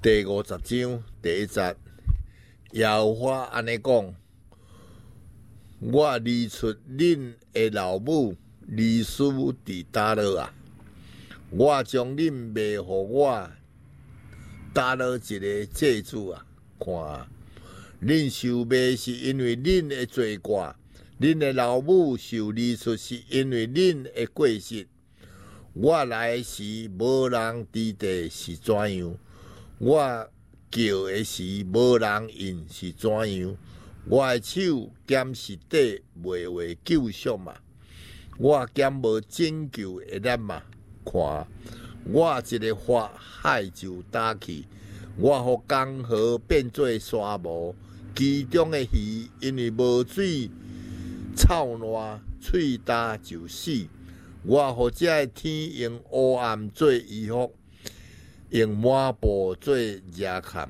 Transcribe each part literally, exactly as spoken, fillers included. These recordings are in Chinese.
第五十章第一节，耶和华安尼讲：我离出恁的老母离死伫倒落啊！我将恁卖互我倒落一个祭主啊！看啊，恁受卖是因为恁的罪过，恁的老母受离出是因为恁的过失。我来时无人伫地是怎样？我叫的时无人应是怎样？我的手兼是底袂为救赎嘛？我兼无拯救会咱嘛？看，我一个法海就打去，我互江河变做沙漠，其中的鱼因为无水臭烂，喙焦就死。我互这个天用黑暗做衣服，用抹布做遮盖。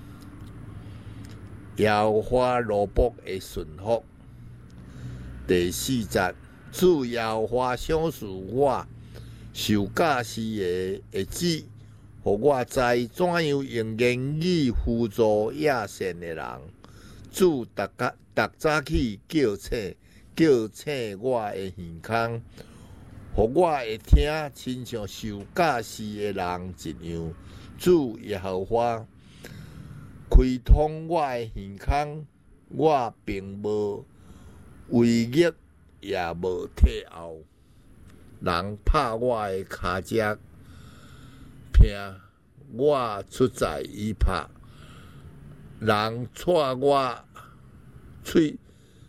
耶和华罗卜的顺服。第四节，主耶和华赏赐我受教师的会子，互我知怎样用言语辅助野善的人。主逐个逐早起叫醒叫醒我的耳孔。互我会听，亲像受教示的人一样。主耶和华开通我的耳孔，我并无违逆，也无退后。人拍我的骹脚，拼我出在伊拍；人踹我喙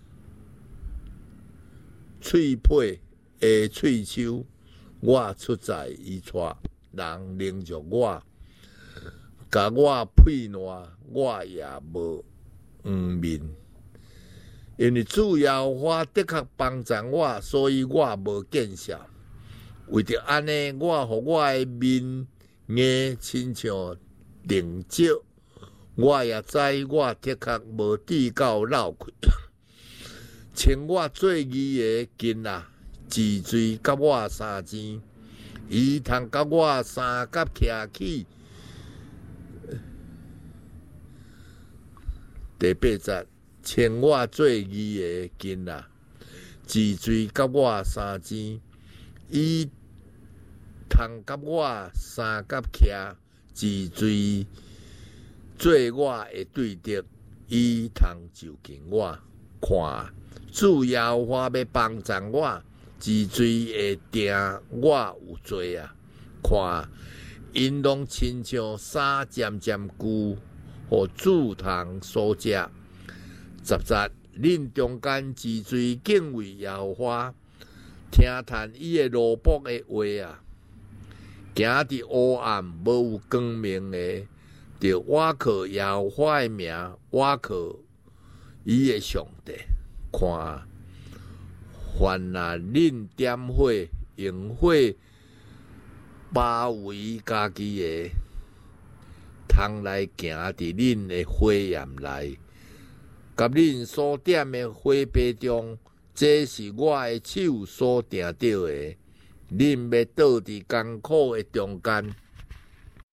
喙皮。下喙手，我出在伊带，人拎着我，甲我配烂，我也无黄面。因为主耶和华的确帮助我，所以我无见笑。为着安尼，我互我的面硬亲像定石，我也知我的确无地到漏开。请我做义的囡仔。治罪甲我三钱，伊通甲我三甲徛起。第八节，请我做义的囡仔，治罪甲我三钱，伊通甲我三甲徛，治罪做我的对敌，伊通就近我。看，主耶和华要帮助我。治罪会定我有罪啊！看，因拢亲像沙渐渐旧，互主通所食。十节，恁中间治罪敬畏耶和华，听叹伊的罗卜的话啊！行伫黑暗无有光明的，就倚靠耶和华的名，倚靠伊的上帝。看。凡若恁点火，用火包围家己的，通来行伫恁的火焰内，甲恁所点的火把中，这是我的手所定着的。恁要倒伫艰苦的中间，